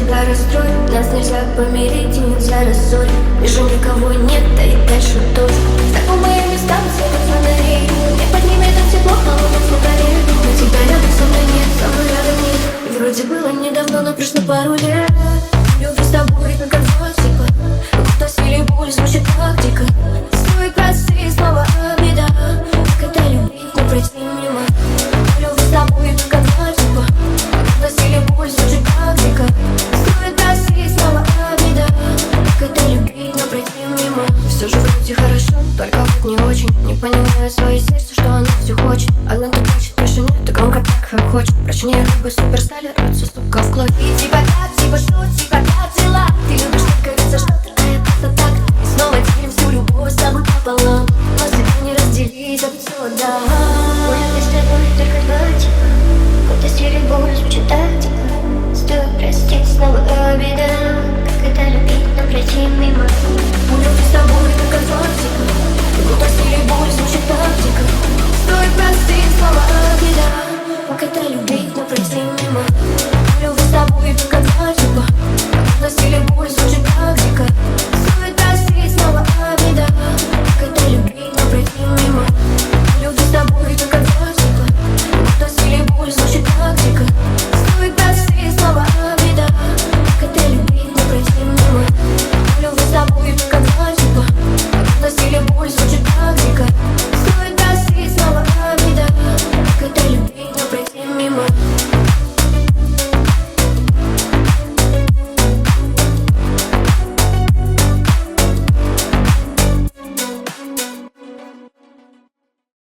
тебя расстроить. Нас нельзя помирить и нельзя рассорить. Вижу, никого нет, да и дальше тоже. Знакомые места, светят фонари. Мне под ними так тепло, холодно внутри. Но тебя рядом со мной нет, со мной рядом нет. И вроде было недавно, но прошло пару лет. Люблю с тобой, как экзотика. Будто силе боль звучит как дико. Стоит прости, снова обида. Как это любить, не пройти мимо. Люблю с тобой, как экзотика. Будто силе боль звучит как дико. Стоит прости, снова обида. Как это любить, но пройти мимо. Все же вроде хорошо, только вот не очень. Не понимаю свое сердце, что оно все хочет. Одна ты плачет, больше нет, ты громко так как хочешь. Прощение любой суперстайлер, рвется стука в кровь. И типа как, типа что, типа как дела? Ты любишь, как говорится, что-то, а я просто так. И снова делим всю любовь с тобой пополам.